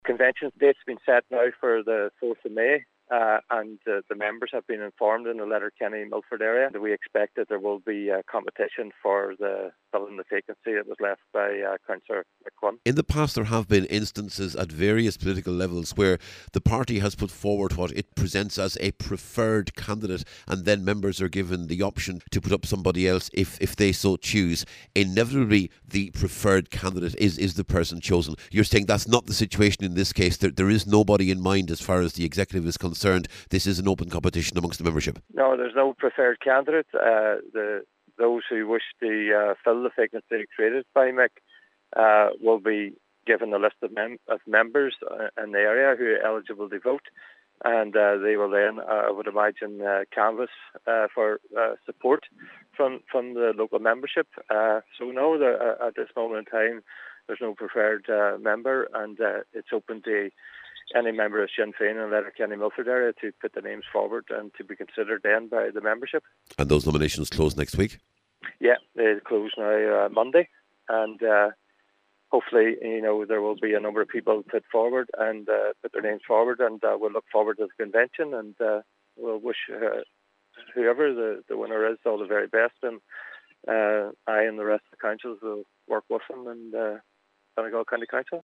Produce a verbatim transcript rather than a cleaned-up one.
Convention date's been set now for the fourth of May. Uh, and uh, the members have been informed in the Letterkenny Milford area that we expect that there will be a competition for the filling the vacancy that was left by uh, Councillor McQuinn. In the past, there have been instances at various political levels where the party has put forward what it presents as a preferred candidate, and then members are given the option to put up somebody else if, if they so choose. Inevitably, the preferred candidate is, is the person chosen. You're saying that's not the situation in this case. There, there is nobody in mind as far as the executive is concerned. This is an open competition amongst the membership. No, there's no preferred candidate. Uh, the those who wish to uh, fill the vacancy created by Mick uh, will be given a list of, mem- of members in the area who are eligible to vote, and uh, they will then, uh, I would imagine, uh, canvass uh, for uh, support from from the local membership. Uh, so no, the, uh, at this moment in time, there's no preferred uh, member, and uh, it's open to any member of Sinn Féin in the Letterkenny Milford area to put their names forward and to be considered then by the membership. And those nominations close next week? Yeah, they close now uh, Monday, and uh, hopefully, you know, there will be a number of people put forward and uh, put their names forward, and uh, we'll look forward to the convention, and uh, we'll wish uh, whoever the, the winner is all the very best, and uh, I and the rest of the councils will work with them and uh, Donegal County Council.